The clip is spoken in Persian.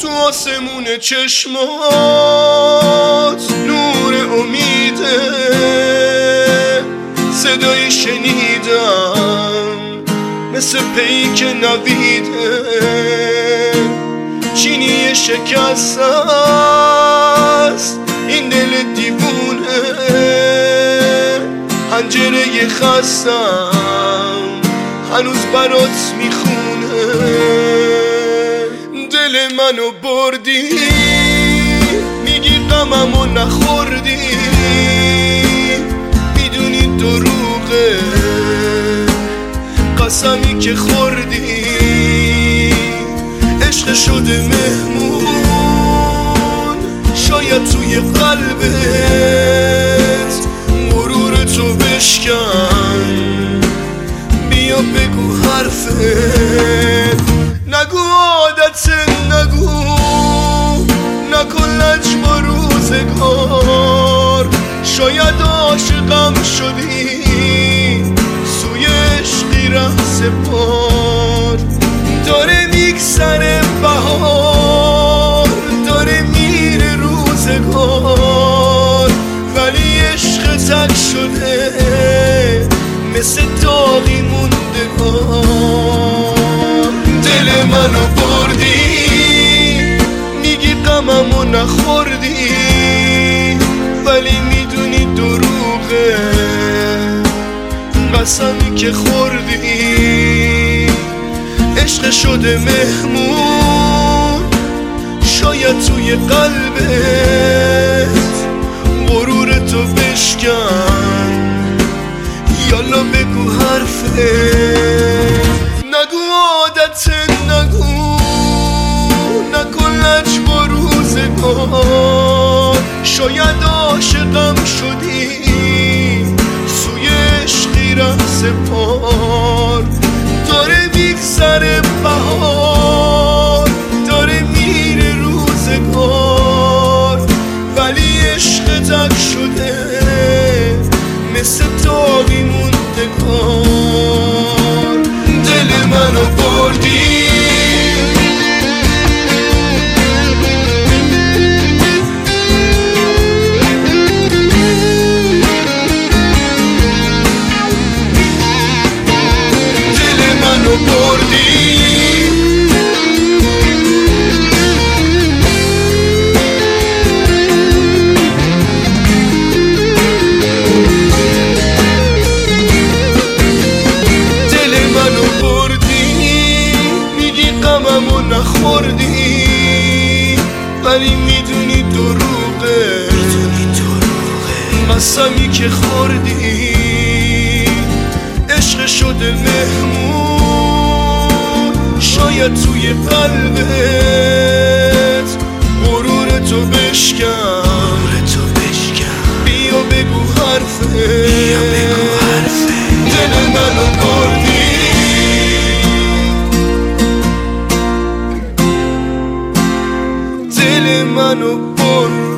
آسمون چشمات نور امیده، صدایی شنیدم مثل پیک نویده، چینی شکسته است این دل دیوونه، حنجره خستم هنوز برات میخونه. دل منو بردی میگی غممو نخوردی، میدونی دروغه قسمی که خوردی، عشق شده مهمون شاید توی قلبت، غرور تو بشکن بیا بگو حرفت، نگو عادت نگو، نکن لج با روزگار، شاید عاشقم شدی سوی عشقی ره سپار، داره میگذره بهار، داره میره روزگار، ولی عشق تک شده مثل داغی موندگار. دل منو بردی میگی غممو نخوردی، ولی میدونی دروغه قسمی که خوردی، عشق شده مهمون شاید توی قلبت، غرور تو بشکن یالا بگو حرفت، نگو عادت نگو، نکن لج با روزگار، شاید عاشقم شدی سوی عشقی ره سپار، داره میگذره بهار، داره میره روزگار، ولی عشق تک شده مثل داغی موندگار. دل منو بردی نخوردی، ولی میدونی دروغه قسمی که خوردی، عشق شده مهمون شاید توی قلبت، غرور تو بشکن بیا بگو حرفت، دل منو بردی منو بردی.